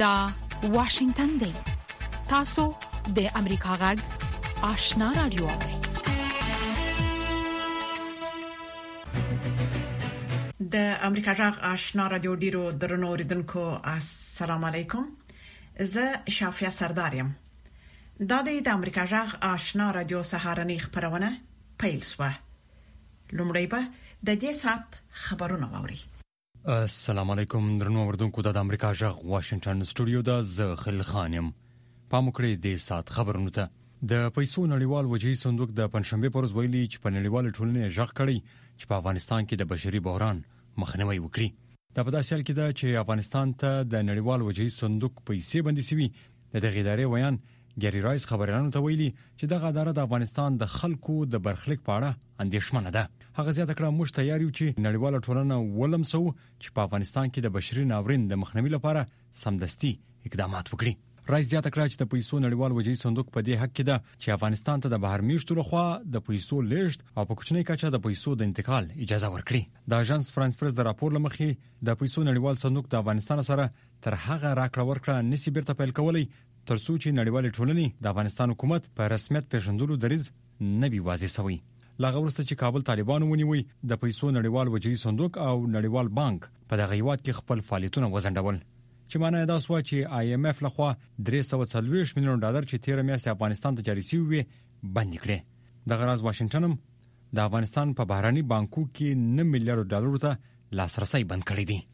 دا واشنگتن دی. تاسو د امریکا غږ آشنا رادیو اورئ. د امریکا غږ آشنا رادیو ډیرو درنو اوریدونکو السلام علیکم. زه شافیا سردارم. دا د امریکا غږ آشنا رادیو سهارنی خبرونه پیل شوه. لومړی به د دې سات خبرونه واوري. السلام علیکم درنو اوریدونکو د امریکا غږ واشنگټن سټوډیو د زه خل خانم. پاموکړی د سات خبرونه ته. د پیسو نړیوال وجهي صندوق د پنځشنبه پر ورځ ویلي چې په نړیوال ټولنې ژغ کړی چې په افغانستان کې د بشري بحران مخنیوي وکړي. دا په داسې حال کې ده چې افغانستان ته د نړیوال وجهي صندوق پیسې بندي شوي. د دغه ادارې ویان ګری رایس خبريالانو ته ویلي چې دغه اداره د افغانستان د خلکو د برخلیک په اړه اندېښمنه ده. هغه زیاته کړه موږ تیار یو چې نړیواله ټولنه ولمسو چې په افغانستان کې د بشري ناورین د مخنیوي لپاره سمدستي اقدامات وکړي. رایس زیاته کړه چې د پیسو نړیوال وجهي صندوق په دې حق کې ده چې افغانستان ته د بهر میشتو لخوا د پیسو لیږد او په کوچنۍ کچه د پیسو د انتقال اجازه ورکړي. د اژانس فرانس پریس د راپور لمخې د پیسو نړیوال صندوق د افغانستان سره تر هغه راکړه ورکړه نسی بیرته پیل کولای تر څو چې نړیوال ټولنې د افغانستان حکومت په رسمیت پیژندلو دریځ نه وي واضح شوی. لاغه ورسته چې کابل طالبان ونیوي د پیسو نړیوال وجهي صندوق او نړیوال بانک په دغه هیواد کې خپل فعالیتونه وزندول. چې معنی دا سوا چې IMF لخوا 340 میلیون ډالر چې 13 میاشتې افغانستان ته جاري شوی وي بند کړي. د غراز واشنگټن د افغانستان په بهراني بانکو کې 9 میلیارډ ډالر ته لاسرسي بند کړی دی.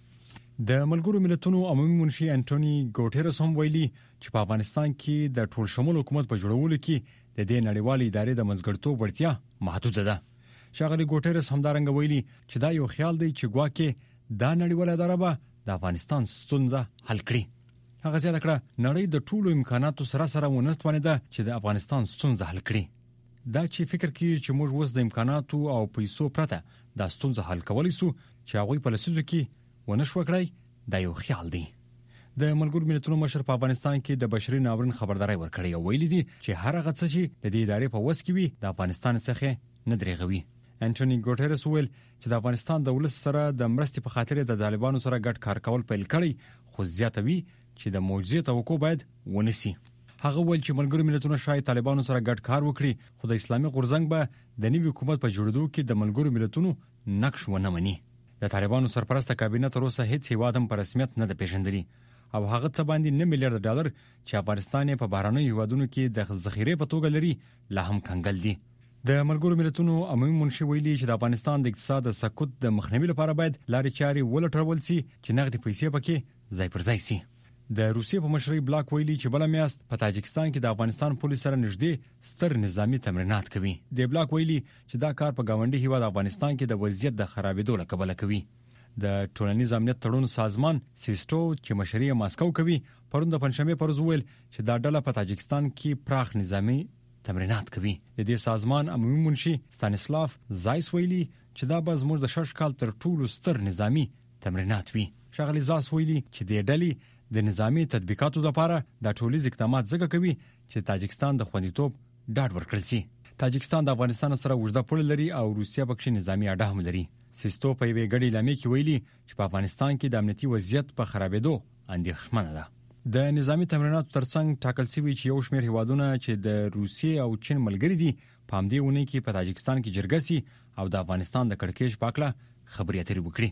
د ملګرو ملتونو عمومي منشي انټونی ګوټيرس هم ویلي چې په افغانستان کې د ټول شمول حکومت په جوړولو کې د دې نړیوالې ادارې د منځګړیتوب وړتیا محدوده ده. ښاغلي ګوټيرس همدارنګه ویلي چې دا یو خیال دی چې ګواکې دا نړیواله اداره به د افغانستان ستونزه حل کړي. هغه زیاته کړه نړۍ د ټولو امکاناتو سره ونه توانیده چې د افغانستان ستونزه حل کړي. دا چې فکر کوي چې موږ اوس د امکاناتو او پیسو پرته د ستونزه حل کولای شو چې هغه په لسیزو کې ونه شو کړی دا یو خیال دی. د ملګرو ملتونو مشر په افغانستان کې د بشري ناورین خبرداري ورکړې او ویلي دي چې هر هغه څه چې د دې ادارې په وس کې وي د افغانستان څخه نه درېږي. انټونی ګوټيرس ویل چې د افغانستان د ولس سره د مرستې په خاطر د طالبانو سره ګډ کار کول پیل کړي خو زیاتوي چې د معجزې توقع باید ونسی. هغه ویل چې ملګرو ملتونو شاید طالبانو سره ګډ کار وکړي خو د اسلامي غورځنګ به د نوي حکومت په جوړېدو کې د ملګرو ملتونو نقش ونه مني. د طالبانو سرپرسته کابینه تر اوسه هیڅ هیواد هم په رسمیت نه د پیژندلي او هغه څه باندې 9 میلیارډ ډالر چې افغانستان په بهراني هیوادونو کې د ذخیره په توګه لري لا هم کنګل دي. د ملګرو ملتونو عمومي منشي ویلي چې د افغانستان د اقتصاد د سقوط د مخنیوي لپاره باید لارې چارې ولټول شي چې نغدي پیسې پکې ځای پر ځای شي. د روسیې په مشرۍ بلاک ویلي چې بل میاشت په تاجکستان کې د افغانستان پولیس سره نږدې ستر نظامی تمرینات کوي. د بلاک ویلي چې دا کار په گاونډي هیواد افغانستان کې د وضعیت د خرابېدو لکبله کوي. د ټولنیز امنیت تړون سازمان سیسټو چې مشري ماسکو کوي پروند د پنځشنبه پر ورځ ویل چې دا ډله په تاجکستان کې پراخ نظامی تمرینات کوي. د دې سازمان عمومي منشي ستانسلاف زایس ویلي چې دا به زموږ د 6 کال تر ټولو ستر نظامی تمرینات وي. ښاغلي زاس ویلي چې د ډلې د نظامی تطبیقاتو لپاره د ټولیز اقدامات ځکه کوي چې تاجکستان د خوندیتوب ډاډ ورکړي شي. تاجکستان د افغانستان سره اوږده پوله لري او روسیا پکې نظامی اډه هم لري. سیسټو په یوه غړي لامې کې ویلي چې په افغانستان کې د امنیتي وضعیت په خرابېدو اندېښمنه ده. د نظامی تمریناتو ترڅنګ ټاکل شوی چې یو شمېر هیوادونه چې د روسیې او چین ملګري دي په همدې ونې کې په تاجکستان کې جرګه سي او د افغانستان د کړکېچ په اړه خبرې اترې وکړي.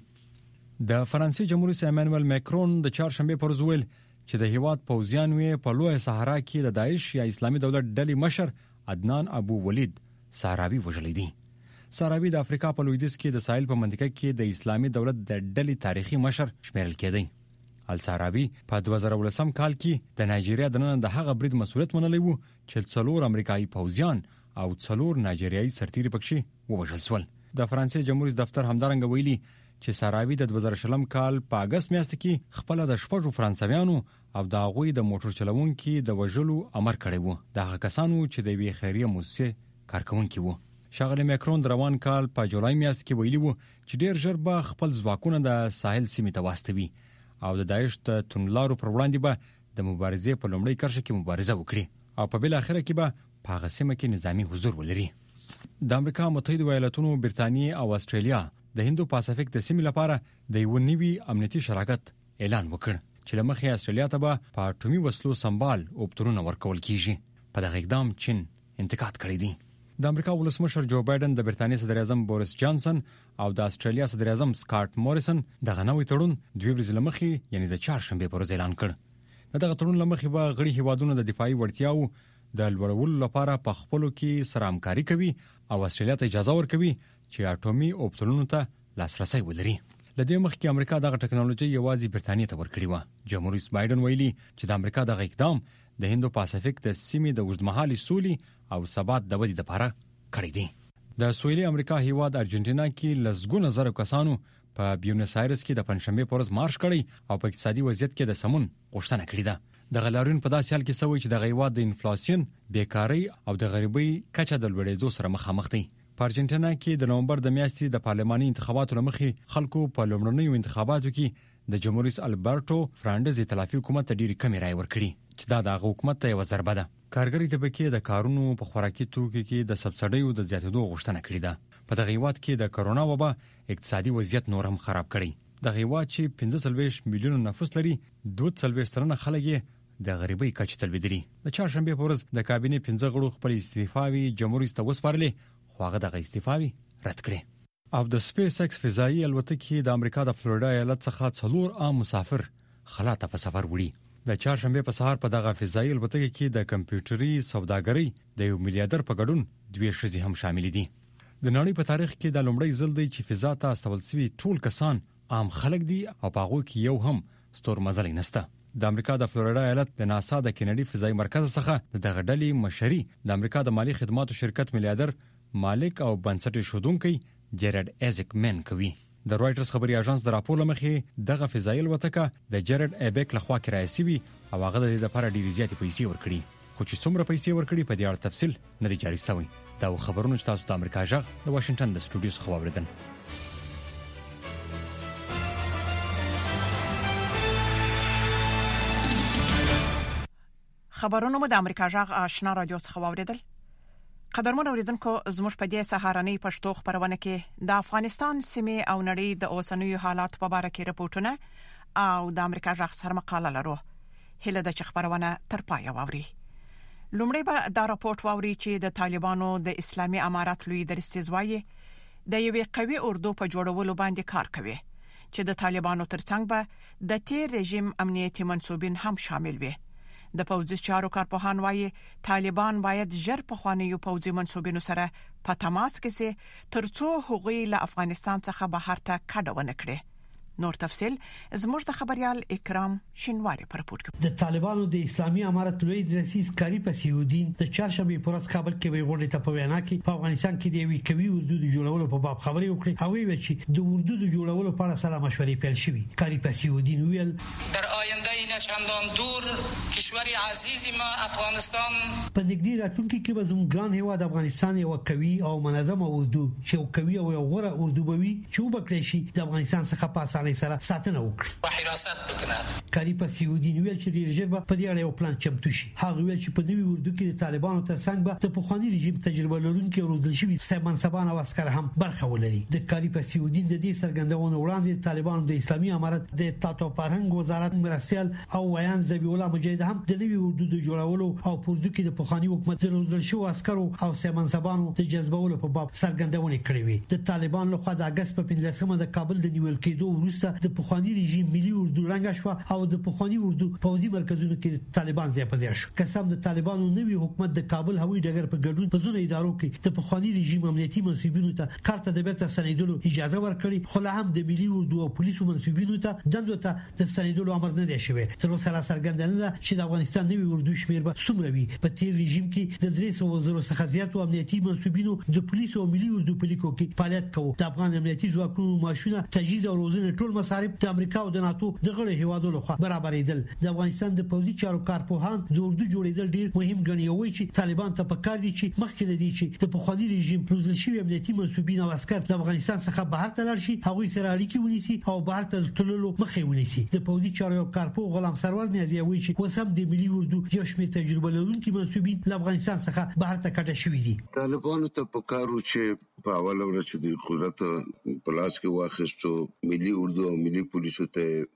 د فرانسې جمهور رئیس ایمانوئل ماکرون د چهارشنبه پر ورځ ویل چې د هیواد پوځیان وی په لوی صحرا کې د داعش یا اسلامي دولت ډلې مشر عدنان ابو ولید ساراوی وژل دي. ساراوی د افریقا په لویدیځ کې د ساحل په منطقه کې د اسلامي دولت د ډلې تاریخي مشر شمیرل کېدی. الساراوی په 2018 کال کې د نایجیریا د نن د هغه برید مسؤلیت منلی وو چې 4 امریکایي پوځیان او 4 نایجیریایي سرتیري پکې ووژل شول. د فرانسې جمهور رئیس دفتر همدارنګه ویلي چې ساراوی د 2020 کال په اگست میاشت کې خپل د شپږو فرانسویانو او د هغوی د موټر چلوونکو د وژلو امر کړی وو. دغه کسانو چې د وی خیریه مؤسسې کارکونکي وو. ښاغلی ماکرون د روان کال په جولای میاشت کې ویلي وو چې ډیر ژر به خپل ځواکونه د ساحل سیمې ته واستوي او د داعش د توندلارو پر وړاندې به د مبارزې په لومړۍ کرښه کې مبارزه وکړي او په بل اخره کې به په هغه سیمه کې نظامی حضور ولري. د امریکا متحده ایالاتونو، برتانیې او استرالیا د هندو پاسفیک د سیمې لپاره د یو نوي امنیتي شراکت اعلان وکړ چې لمخې استرالیا ته به په اټومي وسلو سمبال اوپترونه ورکول کیږي. په دغه اقدام چین انتقاد کړی دی. د امریکا ولسمشر جو بایدن، د برتانیې صدر اعظم بوریس جانسن او د استرالیا صدر اعظم سکاټ موریسن دغه نوې تړون 2 ورځې لمخې یعنی د چهارشنبه پر ورځ اعلان کړ. دغه تړون لمخې به غړي هیوادونو د دفاعي وړتیاو د لوړولو لپاره په خپلو کې سره همکاري کوي او استرالیا ته اجازه ورکوي چې اټومي اوپترونو ته لاسرسي ولري. لدې مخکې امریکا دغه ټکنالوژي یوازې برتانیې ته ورکړې و. جمهور رئیس بایدن ویلي چې د امریکا دغه اقدام د هندو پاسفیک د سیمې د اوږدمهالي سولې او ثبات د ودې لپاره کړی دی. د سویلي امریکا هیواد ارجنټینا کې لسګونه زره کسانو په بیونس آیرس کې د پنځشنبه پر ورځ مارش کړی او په اقتصادي وضعیت کې د سمون غوښتنه کړې ده. د غلارون په داسې حال کې سوي چې د هیواد د انفلیشن، بیکاری او د غریبۍ کچه د لوړېدو سره مخامخ دي. په ارجنټینا کې د نومبر د میاشتې د پارلماني انتخاباتو لمخې خلکو په لومړنیو انتخاباتو کې د جمهور رئیس البرټو فرناندز ائتلافي حکومت ته ډېری کمې رایې ورکړي چې دا د حکومت ته یو ضربه ده. کارګری طبقه د کارونو په خوراکي توکو کې د سبسایډیو د زیاتېدو غوښتنه کړې ده. په دغه هیواد کې د کرونا وبا اقتصادي وضعیت نور هم خراب کړی. د هیواد چې 45 میلیون نفوس لري، 42 سلنه خلک د غریبۍ کچې ته لوېدلي. د چهارشنبه په ورځ د کابینې 15 غړو خپل استعفاوي جمهور رئیس ته وسپارلې، خو هغه دغه استعفاوي رد کړې. او د سپیس ایکس فضایي الوتکې د امریکا د فلوریدا ایالت څخه 4 عام مسافر خلا ته په سفر وړي. د چهارشنبه په سهار په دغه فضایي الوتکه کې د کمپیوټري سوداګرۍ د یو میلیارډر په ګډون 2 ښځې هم شامل دي. د نړۍ په تاریخ کې د لومړی ځل دی چې فضا ته استول شوي ټول کسان عام خلک دي او په هغه کې یو هم ستورمزلی نشته. د امریکا د فلوریدا ایالت د ناسا د کینیډي فضایي مرکز څخه د دغه ډلې مشري د امریکا د مالی خدماتو شرکت میلیارډر مالک او بنسټ شودونکي جیرد ایزک من کوي. د رويټرز خبري اژانس د راپور لمخې دغه فضایي الوتکه د جیرد ایبک لخوا کرایه شوی او هغه د لپاره ډېرې زیاتې پیسې ورکړي. خو چې څومره پیسې ورکړي په دې اړه تفصیل نه دی جاري شوی. دا خبرونه چې تاسو د امریکا جغ د واشنگټن د سټوډیو څخه واوریدل. خبرونه مو د امریکا جغ آشنا رادیو څخه واوریدل. قدرمن اوریدونکو، زموږ په دې سهارنۍ پښتو خبرونه کې د افغانستان سیمې او نړۍ د اوسنیو حالات په اړه کې راپورټونه او د امریکا جغ سره مقاله لرو. هله د خبرونه تر پای واوري. لومړی به دا راپورټ واوري چې د طالبانو د اسلامي امارات لوی درستیزوایي د یوې قوي اردو په جوړولو باندې کار کوي چې د طالبانو ترڅنګ به د تیر رژیم امنیتي منسوبین هم شامل وي. د پوځي چارو کارپوهان وايي طالبان باید ژر په خوانیو پوځي منسوبینو سره په تماس کې سي ترڅو هغوی له افغانستان څخه بهر ته کډه ونه کړي. نور تفصيل زموږ د خبريال اکرام شینواری پر راپورټ کوي. د طالبانو د اسلامي امارت لوی رئیس کاری پسیودین د چهارشنبه پر ورځ کابل کې ویغونډه ته په وینا کې په افغانستان کې د وی کوي اردو د جوړولو په باب خبرې وکړي او وی چې د اردو د جوړولو په اړه سلام مشورې پیل شوې. کاری پسیودین ویل در آینده نچندان دور کشور عزیز ما افغانستان په نږدې راتلونکي کې به زموږ ګران هیواد افغانستان یو قوي او منظمه اردو چې قوي او غوره اردو بوي چې وبکړي شي د افغانستان څخه پاسه سره ساتنه وکړي په حراست وکړي. کاری پسیودین ویل چې ریژه په دې اړه یو پلان چمتو شي. هغه ویل چې په نوي اردو کې د طالبانو ترڅنګ به د پخوانی رژیم تجربه لرونکي او روزل شوي منصبان او عسكر هم برخه ولري. د کاری پسیودین د دې څرګندونې وړاندې طالبانو د اسلامي امارت د اطلاعات او فرهنګ وزارت مرستيال او ویان ذبیح الله مجاهد هم د نوي اردو د جوړولو او په اردو کې د پخوانی حکومت روزل شوي عسكر او منصبانو د جذبولو په باب څرګندونې کړې وي. د طالبان لخوا د اگست په 15مه د کابل د نیول کېدو وروسته د پخوانی رژیم ملي اردو رنګ شو او د پخوانی اردو پوځي مرکزونو کې طالبان ځای شو. قسم د طالبانو نوي حکومت د کابل هوایي ډګر په ګډون په ځینو ادارو کې د پخوانی رژیم امنیتي منسوبینو ته کارت د بیرته سنیدلو اجازه ورکړي، خو لا هم د ملي اردو او پولیسو منسوبینو ته دندو ته د سنیدلو امر نه دی شوی. تر اوسه لا څرګندونه ده چې د افغانستان نوي اردو شمیر به څومره وي. په تیر رژیم کې د 300 څخه زیات امنیتي منسوبینو د پولیسو او ملي اردو په لیکو کې فعالیت کوي. د افغان امنیتي ځواکونو ماشونه تجهیز او روزنه ټول مصارف د امریکا او د ناتو د غړي هیوادو لخوا برابرېدل. د افغانستان د پوځي چارو کارپوهان د اردو جوړېدل ډیر مهم ګڼي او چې طالبان ته پکار دي چې مخکې د دې چې د پخوانی رژیم روزل شوی امنیتي منسوبین او عسكر د افغانستان څخه بهر ته لاړ شي، هغوی سره اړیکې ونیسي او بهر ته تللو مخې ونیسي. د پوځي چارو کارپوه غلام سرور نیازی وایي چې وسم د ملي اردو یو شمېر تجربه لرونکي منسوبین له افغانستان څخه بهر ته کډه شوي دي. طالبانو ته پکارو چې په اوله ورځ د قدرت په لاس کې واخیستو ملي اردو او ملي پولیسو ته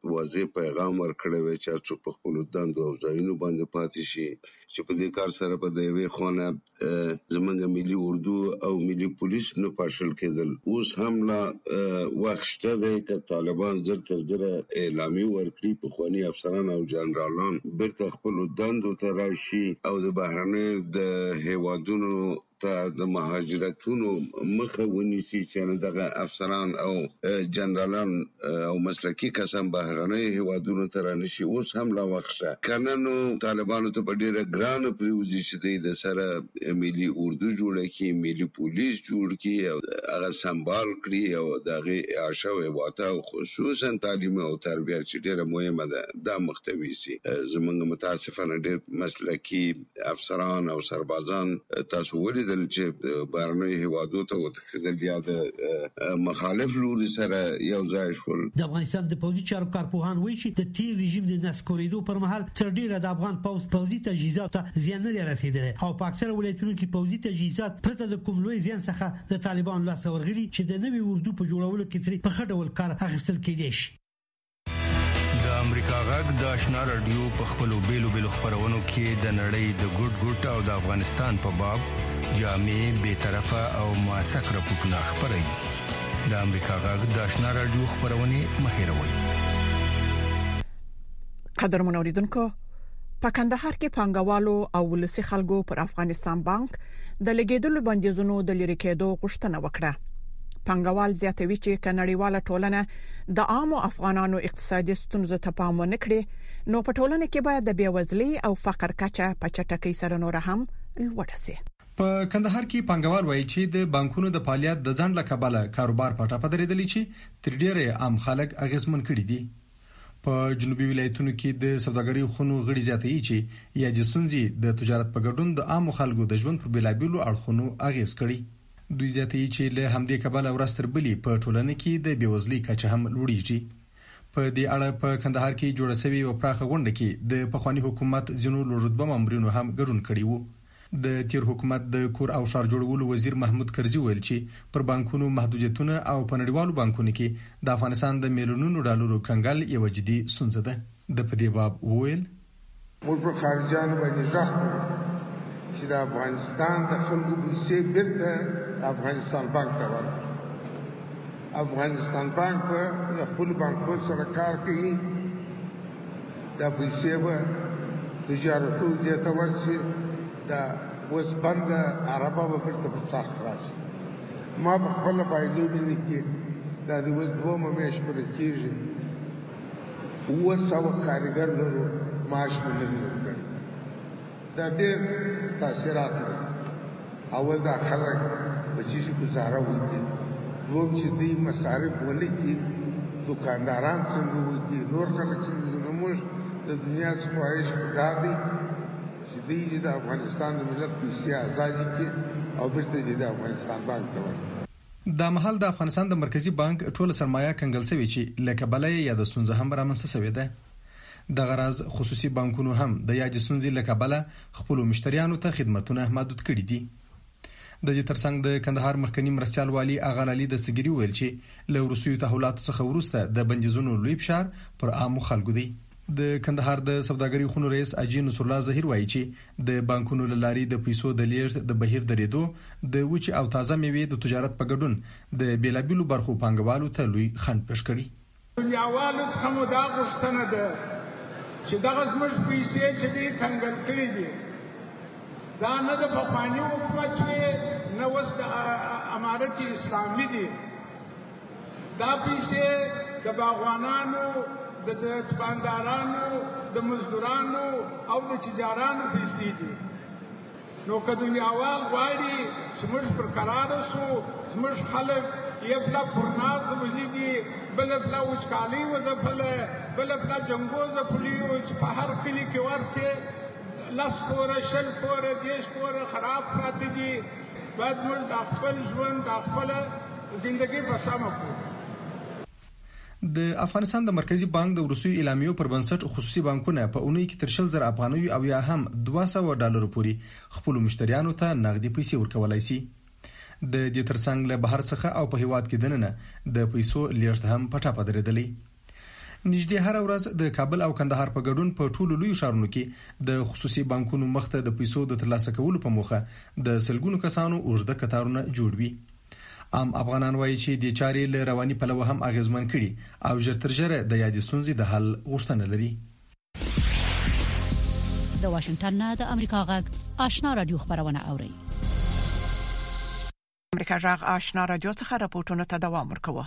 واضح پیغام ورکړی وي چې په خپل دندو او ځایونو باندې پاتې شي چې په دې کار سره په دې خونه زمونږ ملي اردو او ملي پولیس نه پاشل کېدل. اوس هم لا وخت شته چې طالبان زر تر زر اعلامیه ورکړي په خواني افسران او جنرالان بیرته خپل دندو ته راشي او د بهرنۍ د هیوادونو ته د مهاجرتونو مخه ونیسي چې دغه افسران او جنرالان او مسلکي کسان بهرنۍ هیوادونو ته رانشي. اوس هم لا وخت شته کنه نو طالبانو ته په ډیره ګرانه پریوزي چې د سره ملي اردو جوړ کړي، ملي پولیس جوړ کړي او هغه سمبال کړي او دغه اعاشه او واته خصوصا تعلیم او تربیه چې ډیره مهمه ده دا محتوي سي. زمونږ متاسفانه ډیر مسلکي افسران او سربازان تاسو ولې چې بهرنۍ هیوادو ته وتښتېدل یا د مخالف لوري سره یو ځای شول. د افغانستان د پوځي چارو کارپوهان وایي چې د تیر رژیم د نسکورېدو پر مهال تر ډیره د افغان پوځي تجهیزات ته زیان نه رسیدلی او په اکثره ولایتونو کې پوځي تجهیزات پرته د کوم لوی زیان څخه د طالبانو لاسته ورغلي چې د نوي اردو په جوړولو کې ترې په ښه ډول کار اخیستل کېدای شي. د امریکا غږ د آشنا رادیو په خپلو بیلو خپرونو کې د نړۍ د ګډ او د افغانستان په باب جامع بے طرفه او موثق راپورټونه خپروي. د امریکا غږ د آشنا رادیو خپرونې مهیروي. قدرمن اوریدونکو، په کندهار کې پانګوالو او ولسي خلکو پر افغانستان بانک د لګیدلو بندیزونو د لری کېدو غوښتنه وکړه. پانګوال زیاتوي چې کنړیواله ټولنه د عامو افغانانو اقتصادي ستونزو ته پام ونه کړي نو په ټولنه کې باید د بیوزلۍ او فقر کچه په چټکۍ سره نور هم لوړه شي. په کندهار کې پانګوال وایي چې د بانکونو د فعالیت د ځنډ لکباله کاروبار په ټاپه درېدلی چې تر ډیره عام خلک اغیزمن کړي دي. په جنوبي ولایتونو کې د سوداګرۍ خونو غړي زیاتوي چې یا د ستونزې د تجارت په ګډون د عام خلکو د ژوند پر بلابلو اړخونو اغیز کړي. دوی زیاتوي چې له همدې کبله ورستر بلی په ټولنه کې د بیوزلۍ کچه هم لوړیږي. په دې اړه په کندهار کې جوړه شوې او پراخه غونډه کې د پخوانی حکومت ځینو لوړرتبه مامورینو هم ګډون کړي وو. د تیر حکومت د کور او ښار جوړولو وزیر محمود کرزي ویل چې پر بانکونو محدودیتونه او په نړیوالو بانکونو کې د افغانستان د میلیونونو ډالرو کنګل یو جدي ستونزه ده. د په دې باب ویل موږ په خارجانو باندې ځخ چې د افغانستان د خلکو پیسې بیرته افغانستان بانک ته ورکړي. افغانستان بانک په خپل بانکو سره کار کوي. دا پیسې به تجارتو دې ته ورشي. دا اوس بند عربه به بیرته په سر خلاصي. ما په خپله پایلونو کې دا د اوس دومه میاشت پورې کېږي 700 کارګر لرو معاش مو نه دي ورکړی. دا ډېر تاثیرات لري. اول دا خلک په چیزو گزاره وکړي، دوم چې دوی مصارف ونه کړي، دکانداران څنګه وکړي، نور خلک څنګه. نو موږ د دنیا څخه خواهش دا دی چې دوی د افغانستان د ملت پیسې ازادي کړي او بیرته د افغانستان بانک ته ورکړي. دا مهال د افغانستان د مرکزی بانک ټوله سرمایه کنګل شوی چې لکه بلې یا د ستونزه هم رامنځته شوې ده. د غرض خصوصي بانکونو هم د یاد ستونزې لکه بلې خپل مشتریانو ته خدماتونه محدود کړي دي. د دې ترڅنګ د کندهار مخکنی مرستيال والی اغالالي دستګيري ویل چې له روسیې تحولاتو څخه وروسته د بندیزونو لوی فشار پر عامو خلکو دی. د کندهار د سوداګرۍ خونو رئیس اجي نصر الله ظهیر وایي چې د بانکونو لاري د پیسو د لیږد د بهیر درېدو د وچ او تازه میوې د تجارت په ګډون د بیلابیلو برخو پانګوالو ته لوی خنډ پېښ کړي. دنیاوالو څخه مو دا غوښتنه ده چې دغه زموږ پیسې چې دې کنګل کړي دي دا نه د پخواني حکومت چې نه اوس د امارت اسلامي دي. دا پیسې د باغوانانو د دکاندارانو د مزدورانو او د تجارانو پیسې دي. نو که دنیاوال غواړي چې موږ پر قرار شو، زموږ خلک یو بلا پرناز وزیږي، بل بلا وچکالي وځپله، بل بلا جنګو ځپلي چې په هر کلي کې ورسې 10 کوره 10 کوره 10 کوره خراب پراته دي. باید موږ د خپل ژوند د خپل ژوندۍ په سمه کړو. د افغانستان د مرکزی بانک د روسي اعلامیو پر بنسټ خصوصي بانکونه په اونۍ کې تر 40,000 افغانۍ او یا هم $200 پورې خپل مشتریانو ته نغدي پیسې ورکولای شي. د دې ترڅنګ له بهر څخه او په هیواد کې دننه د پیسو لیږد هم پټه پدریدلی. نږدې هر ورځ د کابل او کندهار په ګډون په ټولو لوی ښارونو کې د خصوصي بانکونو مخته د پیسو د ترلاسه کولو په موخه د سلګونو کسانو اوږده کتارونه جوړ وي. عام افغانان وایي چې د چارې له رواني پلوه هم اغیزمن کړي او ژر تر ژره د یادې ستونزې د حل غوښتنه لري. د واشنگټن نه د امریکا غږ آشنا رادیو خبرونه اوري. امریکا غږ آشنا رادیو څخه راپورټونه ته دوام ورکوي.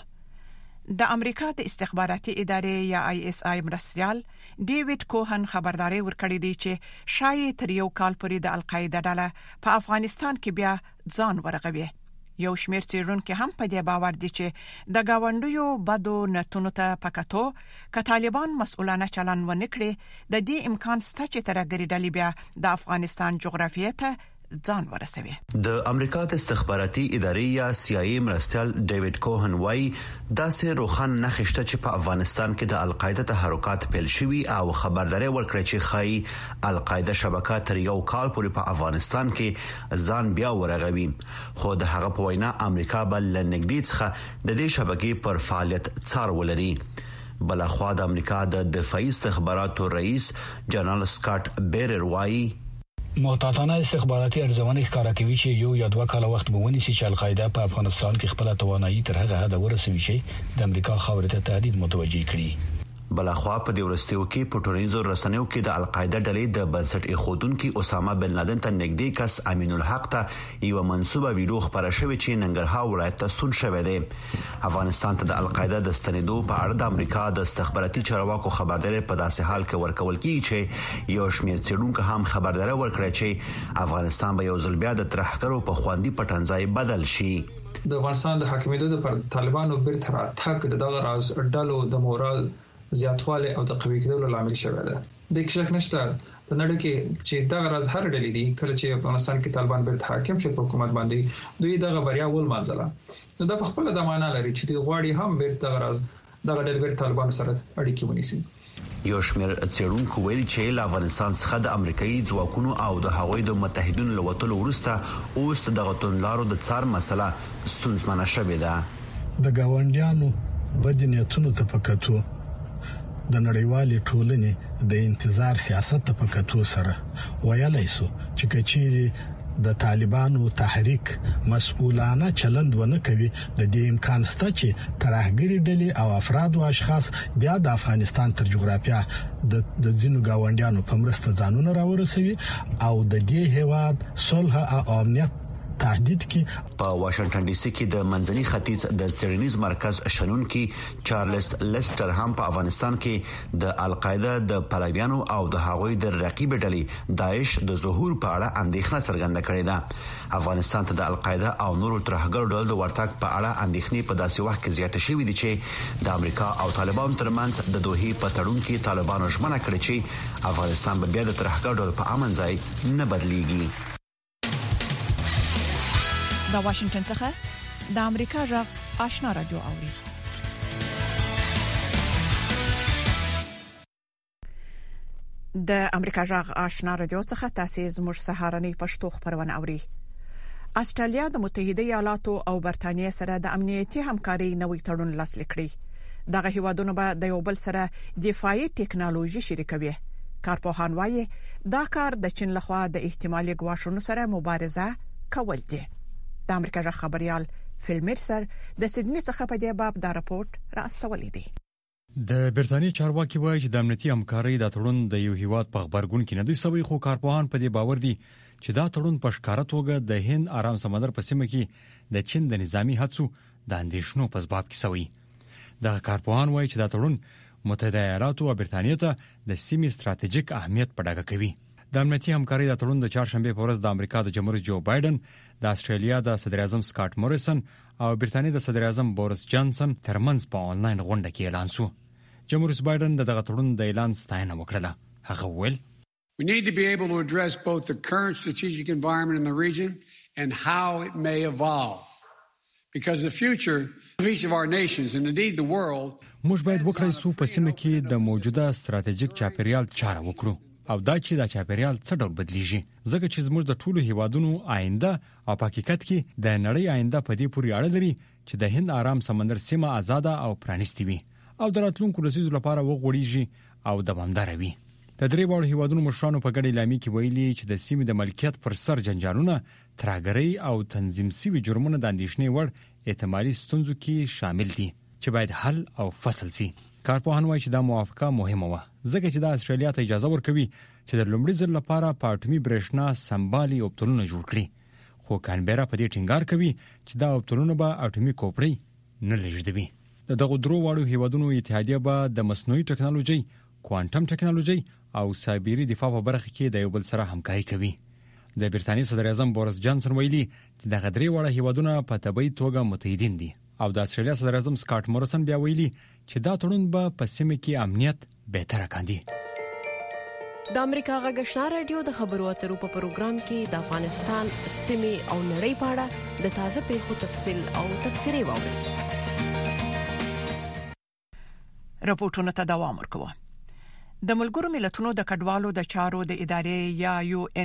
د امریکا د استخباراتي ادارې یا ISI مرستیال ډیوډ کوهن خبرداري ورکړې دي چې شاید تر یو کال پورې د القاعده ډله په افغانستان کې بیا ځان ورغوي. یو شمېر څېړونکو هم په دې باور دي چې د گاونډیو بدو نتونو ته پکاتو ک طالبان مسؤلانه چلن ونکړي د دې امکان شته چې ترګری ډلې بیا د افغانستان جغرافیه ته ځان ورسوي. د امریکا د استخباراتي ادارې یا CIA مرستیال ډیوډ کوهن وايي داسې روخان نه خشته چې په افغانستان کې د القاعده تحرکات پیل شوي او خبرداري ورکړي چې خای القاعده شبکه تر یو کال پورې په افغانستان کې ځان بیا ورغوي. خو د هغه په وینا امریکا بل نږدې څخه د دې شبکې پر فعالیت څار ولري. بلخوا د امریکا د دفاعي استخباراتو رئیس جنرال سکاټ بیرر وايي محتاطانه استخباراتي ارزونه ښکارا کوي چې یو یا دوه کال وخت به ونیسي چې القاعده په افغانستان کې خپل توانایي تر هغه حد ورسوي چې د امریکا خاورې ته تهدید متوجه کړي. بلخوا په دې ورستیو کې په ټولنیزو رسنیو کې د القاعده ډلې د بنسټ ایښودونکو اسامه بن لادن ته نږدې کس امین الحق ته یو منسوبه ویډیو خبره شوې چې ننګرهار ولایت ته ستون شوې ده. افغانستان ته د القاعده د ستنېدو په اړه د امریکا د استخباراتي چارواکو خبرداري په داسې حال کې ورکول کیږي چې یو شمېر څېړونکو هم خبرداري ورکړه چې افغانستان به یو ځل بیا د ترهګرو په خواندي پټنځای بدل شي. د افغانستان د حاکمیت د طالبانو بیرته راتګ د دغه راز ډلو د مورال زیاتواله او د قوی کېدو لامل شوی ده. د شک نشته په نړۍ کې چې دغه راز هر ډلې دي کله چې افغانستان کې طالبان بیرته حاکم شي په حکومت باندې دوی دغه بریا ول منځله. نو دا په خپل د معنا لري چې دوی غواړي هم بیرته دغه راز دغه ډلې بیرته طالبان سره اړیکې ونیسي. یو شمېر څېړونکو ویلي چې له افغانستان څخه د امریکایي ځواکونو او د هغوی د متحدینو له وټلو وروسته اوس دغه تونلارو د څار مسله ستونزمنه شوې ده. د گاونډیانو بدنیتونو ته پکاتو د نړیوالې ټولنې د انتظار سیاست ته پکاتو سره ویلای شو چې کچيري د طالبانو تحریک مسؤلانه چلند ونه کوي د دې امکان شته چې ترهګری ډلې او افراد او اشخاص بیا د افغانستان تر جغرافیه د ځینو گاونډیانو په مرسته ځانونه راورسوي او د دې هیواد صلح او امنیت تهدید کی. په واشنگټن ډي سي کې د منځني ختیځ د څېړنیز مرکز شنونکي چارلز لیسټر هم په افغانستان کې د القاعده د پلویانو او د هغوی د رقیب ډلې داعش د ظهور په اړه اندېښنه څرګنده کړې ده. افغانستان ته د القاعده او نورو ترهګرو ډلو د ورتګ په اړه اندېښنې په داسې وخت کې زیاته شوې دي چې د امریکا او طالبانو ترمنځ د دوحې په تړون کې طالبانو ژمنه کړې چې افغانستان به بیا د ترهګرو ډلو په امن ځای نه بدليږي. د واشنگټن څخه د امریکا غږ آشنا رادیو اوري. د امریکا غږ آشنا رادیو څخه تاسو زموږ سهارنی پښتو خبرونه اوري. استرالیا د متحده ایالاتو او برتانیې سره د امنیتي همکاري نوې تړون لاسلیک کړی. دغه هیوادونه به د یو بل سره دفاعي ټیکنالوژي شریکوي. کارپوهان وايي دا کار د چین لخوا د احتمالي ګواښونو سره مبارزه کول دي. د امریکا غږ خبريال فیل مرسر د سیدنی څخه په دې باب دا راپورټ راستولی دی. د برتانیې چارواکي وایي چې د امنیتي همکارۍ د تړون د یو هیواد په خبرګون کې نه دی سوي، خو کارپوهان په دې باور دي چې دا تړون په ښکاره توګه د هند آرام سمندر په سیمه کې د چین د نظامی هڅو د اندېښنو په سبب کې سوي. د کارپوهان وایي چې دا تړون متحده ایالاتو او برتانیې ته د سیمې ستراتیژیک اهمیت په ډاګه کوي. د امنیتي همکارۍ د تړون د چهارشنبه په ورځ د امریکا د جمهور رئیس جو بایدن، د استرالیا د صدر اعظم سکاټ موریسن او برتانیې د صدر اعظم بوریس جانسن ترمنځ په آنلاین غونډه کې اعلان شو. جمهور رئیس بایدن دغه تړون د اعلان ستاینه وکړه. هغه ویل We need to be able to address both the current strategic environment in the region and how it may evolve. Because the future of each of our nations and indeed the world موږ باید وکړای سو په سیمه کې د موجوده ستراتیژیک چاپیریال چاره وکړو او دا چې دا چاپیریال څه ډول بدلیږي، ځکه چې زموږ د ټولو هیوادونو آینده او په حقیقت کې د نړۍ آینده په دې پورې اړه لري چې د هند آرام سمندر سیمه آزاده او پرانیستي وي او د راتلونکو لسیزو لپاره وغوړیږي او دوامدار وي. د درې واړو هیوادونو مشرانو په ګډه اعلامیه کې ویلي چې د سیمې د ملکیت پر سر جنجالونه، ترهګرۍ او تنظیم شوي جرمونه د اندېښنې وړ احتمالي ستونزو کې شامل دي چې باید حل او فصل شي. کارپوهان وايي چې دا موافقه مهمه وه ځکه چې دا استرالیا ته اجازه ورکوي چې د لومړي ځل لپاره په اټومي برېښنا سمبالي اوبتلونه جوړ کړي، خو کانبرا په دې ټینګار کوي چې دا اوبتلونه به اټومي کوپړۍ نه لېږدوي. دغه درو واړو هیوادونو اتحادیه به د مصنوعي ټکنالوژي، کوانټم ټکنالوژي او سایبری دفاع په برخه کې د یو بل سره همکاري کوي. د برتانیې صدر اعظم بوریس جانسن ویلي چې دغه درې واړه هیوادونه په طبيعي توګه متحدین دي او د استرالیا صدر اعظم سکاټ موریسن بیا ویلي چې دا تړون به په سیمه کې امنیت بهتره کاندي. د امریکا غږ آشنا رادیو د خبرو اترو په پروګرام کې د افغانستان سیمې او نړۍ په اړه د تازه پیښو تفصیل او تفسیري واوري. راپورټونه ته دوام ورکوي. د ملګرو ملتونو د کډوالو د چارو د ادارې یا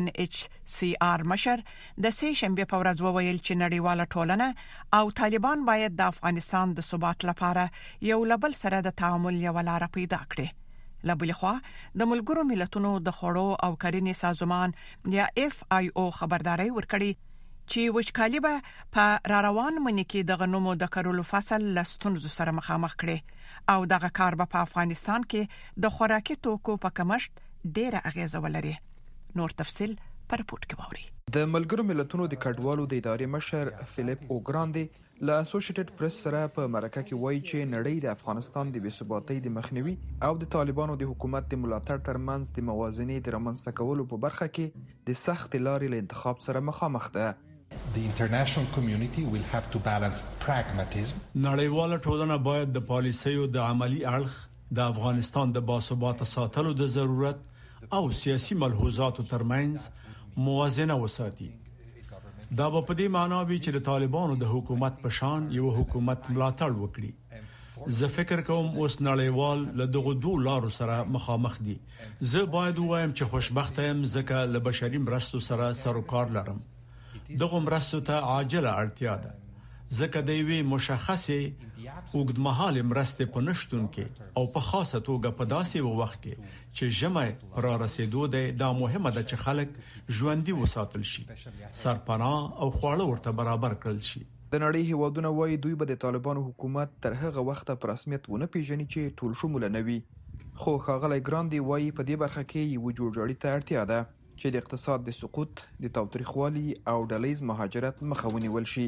UNHCR مشر د سه شنبه په ورځ وویل چې نړیواله ټولنه او طالبان باید د افغانستان د ثبات لپاره یو لبل سره د تعامل یو لار پیدا کړي. لبل خو د ملګرو ملتونو د خوړو او کرنې سازمان یا FAO خبرداري ورکړي چې وچکالي به په روان منی کې د غنمو د کرلو فصل لستونزو سره مخامخ کړي او دغه کار به په افغانستان کې د خوراکي توکو په کمښت ډېره اغیزه ولري. نور تفصیل پر پورت کې ووري. د ملګرو ملتونو د کډوالو د ادارې مشر فلیپ اوګراندي له اسوسییټډ پریس سره په مرکه کې وایي چې نړۍ د افغانستان د بېثباتۍ د مخنیوي او د طالبانو د حکومت د ملاتړ ترمنځ د موازنې د رامنځته کولو په برخه کې د سخت لارې له انتخاب سره مخامخ ده. The international community will have to balance pragmatism. نړیواله ټولنه باید د پالیسیو د عملی اړخ، د افغانستان د باثباته ساتلو د ضرورت او سیاسي ملحوظاتو ترمنځ موازنه وساتي. دا په دې معنی وي چې د طالبانو د حکومت په شان یو حکومت ملاتړ وکړي. زه فکر کوم اوس نړیوال له دغه دوه لارو سره مخامخ دي. زه باید وایم چې خوشبخت یم ځکه له بشري مرستو سره سروکار لرم. دغه مرستو ته عاجله اړتیا ده ځکه د یوې مشخصه اوږدمهاله مرستې په نشټون کې او په خاصه توګه په داسې وخت کې چې ژمه پر رسیدو ده. دا مهمه ده چې خلک ژوندۍ وساتل شي، سرپناه او خواړه ورته برابر کړل شي. د نړۍ هیوادونه وایي دوی به د طالبانو حکومت تر هغه وخته پر رسمیت ونه پیژني چې ټول شمول نه وي. خو ښاغلی ګراندي وایي په دې برخه کې یو جوړجاړي ته اړتیا ده چې د اقتصاد د سقوط، د تاوتریخوالي او ډلهییز مهاجرت مخه ونیول شي.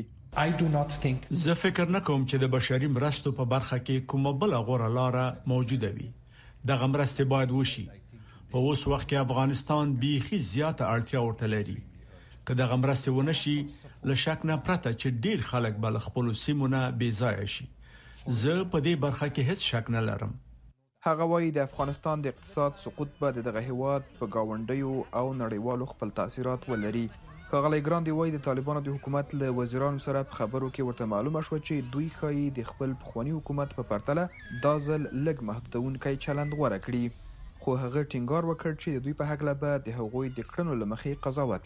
زه فکر نه کوم چې د بشري مرستو په برخه کې کومه بل غوړه لاره موجوده وي. دغه مرستې باید وشي. په اوس وخت کې افغانستان بیخي زیاته اړتیا ورته لري. که دغه مرستې ونشي له شک نه پرته چې ډیر خلک بل خپل سیمونه بې ځای شي. زه په دې برخه کې هیڅ شک نه لرم. هغه وایي د افغانستان د اقتصاد سقوط به دغه هیواد په گاونډیو او نړیوالو خپل تاثیرات ولري. ښاغلی ګراندي وایي د طالبانو د حکومت له وزیرانو سره په خبرو کې ورته معلومه شوه چې دوی ښایي د خپل پخواني حکومت په پرتله دا ځل لږ محدودونکی چلند غوره کړي. خو هغه ټینګار وکړ چې د دوی په هکله به د هغوی د کړنو له مخې قضاوت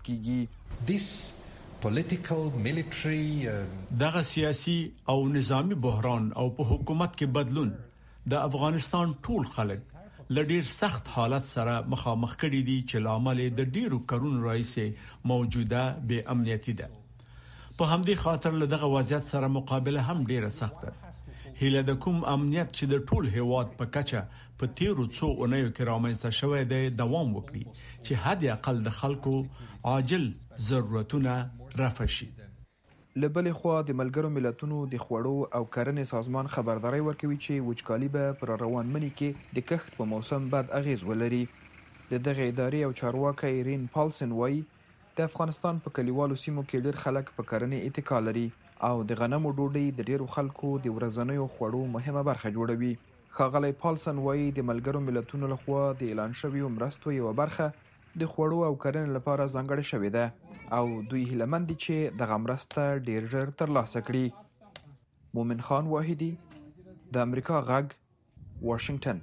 کیږي. دغه سیاسي او نظامی بحران او په حکومت کې بدلون د افغانستان ټول خلک له ډیر سخت حالت سره مخامخ کړي دي چې لامل د ډیرو کارونو راځي موجوده بې امنیتي ده. په همدې خاطر له دغه وضعیت سره مقابله هم ډیره سخت ده. هیله د کوم امنیت چې د ټول هیواد په کچه په تیرو څو اونیو کې رامنځته شوی دی دوام وکړي چې حد اقل د خلکو عاجل ضرورتونه رفع شي. لبلې خوا د ملګرو ملتونو د خوړو او کرنې سازمان خبرداري ورکوي چې وچکالي به پر روان منی کې د کښت په موسم بد اغیز ولري. د دغه ادارې او چارواکي رین پالسن وایي د افغانستان په کلیوالو سیمو کې ډېر خلک په کرنې اتکا لري او د غنمو ډوډۍ د ډېرو خلکو د ورځنیو خوړو مهمه برخه جوړوي. ښاغلی پالسن وایي د ملګرو ملتونو لخوا د اعلان شویو مرستو یوه برخه د خوړو او کرنې لپاره ځانګړې شوې ده او دوی هیلهمند دي چې دغه مرسته ډیر ژر ترلاسه کړي. مومن خان واحدي، د امریکا غږ، واشنگټن.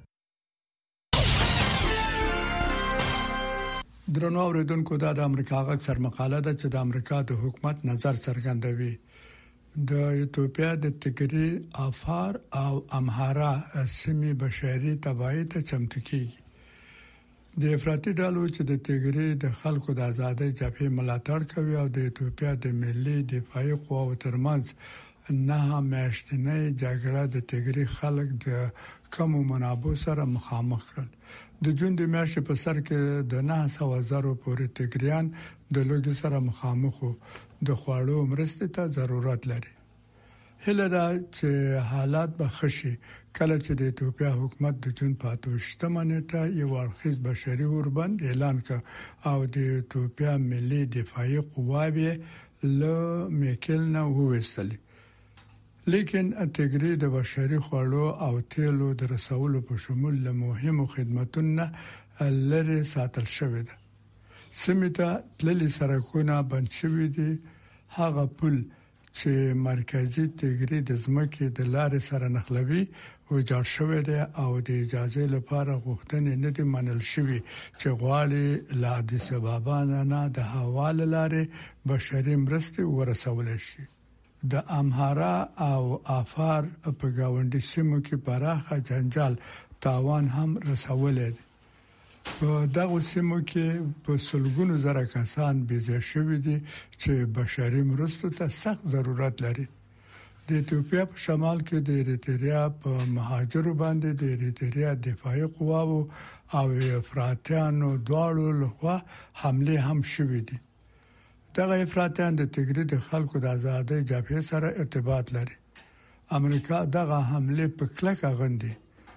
درنو اوریدونکو، دا د امریکا غږ سرمقاله ده چې د امریکا د حکومت نظر څرګندوي. د ایتوپیا د تیګری افار او امهارا سیمې بشري تبعیض ته چمتو کیږي. د افراطي ډلو چې د تیګری د خلکو د ازادۍ جبهې ملاتړ کوي او د ایتوپیا د ملي دفاعي قواو ترمنځ نه میاشتنۍ جګړه د تیګری خلک د کم منابع سره مخامخ کړل. د جون د میاشتې په سر کې د 900,000 پورې تیګریان د لوګي سره مخامخ وو. د خوړو مرستې ته ضرورت لري. هله دا چې حالات به خشي کله چې د ایتوپیا حکومت د جون په 28 نیټه یو ورخیز بشري اوربند اعلان کړ او د ایتوپیا ملي دفاعي قواوې له میکلنا وویستلې. لیکن تیګری د بشري خوړو او تیلو د رسولو په شمول له مهمو خدماتونو لري ساتل شوې ده. سیمه تللي سرکونه بند شوې دي. هغه پل چې مرکزی تیګری د ځمکې د لارې سره نښلوي ویجاړ شوی دی او د اجازه لپاره غوښتنې نه دي منل شوی چې غواړي له ادیس ابابا نه د حواله لارې بشري مرستې ورسول شي. د امهارا او افار په گاونډي سیمو کې پراخه جنجال تاوان هم رسولې دي. په دغه سیمو کې په سلګونو زره کسان بيځای شوي دي چې بشري مرستو ته سخت ضرورت لري. د ایتوپیا په شمال کې د اریتریا په مهاجرو باندې د اریتریا دفاعي قواو او افراطیانو دواړو لخوا حمله هم شوې دي. دغه افراطیان د تیګری د خلکو د ازادۍ جبهې سره ارتباط لري. امریکا دغه حمله په کلکه غندي.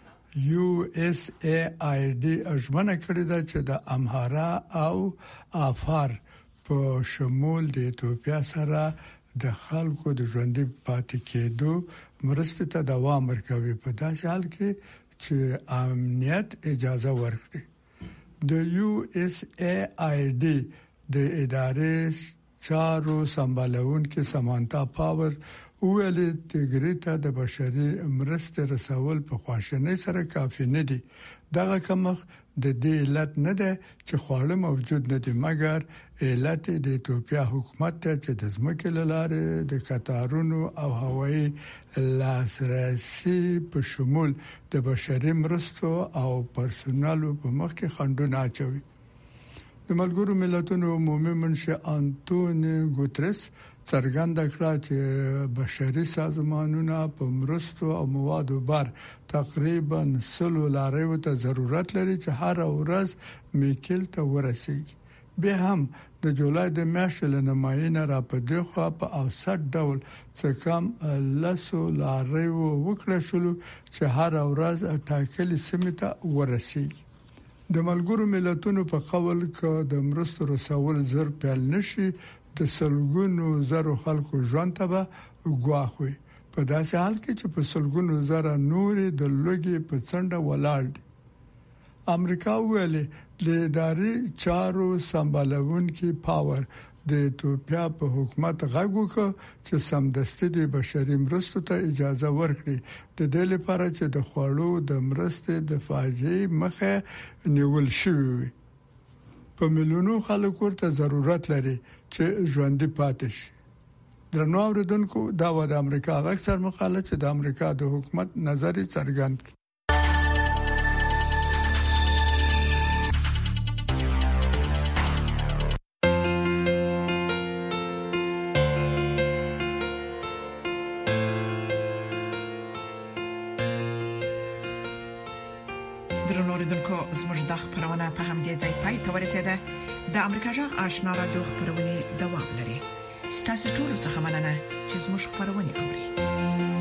USAID اجمنه کړې ده چې د امهارا او افار په شمول د ایتوپیا سره د خلکو د ژوندۍ پاتې کېدو مرستې ته دوام ورکوي په داسې حال کې چې امنیت اجازه ورکړي. د USAID د ادارې چارو سمبالونکو سمانتا پاور ویلي تیګری ته د بشري مرستې رسول په خواشنۍ سره کافي نه دي. دغه کمخ د دې علت نه ده چې خواړه موجود نه دي، مګر علت د ایتوپیا حکومت ته چې د ځمکې لاره د قطارونو او هوایي لاسرسي په شمول د بشري مرستو او پرسونالو په مخ کې خنډونه اچوي. د ملګرو ملتونو عمومي منشي انټونیو ګوتریس څرګنده کړه چې بشري سازمانونه په مرستو او موادو بار تقریبا 100 لاریو ته ضرورت لري چې هر ورځ میکل ته ورسیږي. به هم د جولای د میاشتې لنماینه را په دغه په اوسط ډول څه کم 100 لاریو وکړه شول چې هر ورځ ټاکلي سیمه ته ورسیږي. د ملګرو ملتونو په قول کې د مرستو رسول زر پیل نشي د سلګونو زرو خلکو ژوند ته به ګواښوي په داسې حال کې چې په سلګونو زره نورې د لوګي په څنډه ولاړ دي. امریکا ویلي د اداري چارو سمبالونکو پاور د ایتوپیا په حکومت غږ وکړ چې سمدستي د بشري مرستو ته اجازه ورکړي د دې لپاره چې د خوړو د مرستې د فاجعې مخه نیول شوی وي. په میلیونو خلکو ته ضرورت لري چې ژوندۍ پاتې شي. درنو اوریدونکو دا و د امریکا غږ سر مقاله چې د امریکا د حکومت نظر څرګند کړ. زموږ د خبرونه په هم دې ځای پای ته ورسېده. د امریکا جغ آشنا رادیو خبرونه دوام لري. ستاسو ټول څه مننه چې زموږ خبرونه اوري.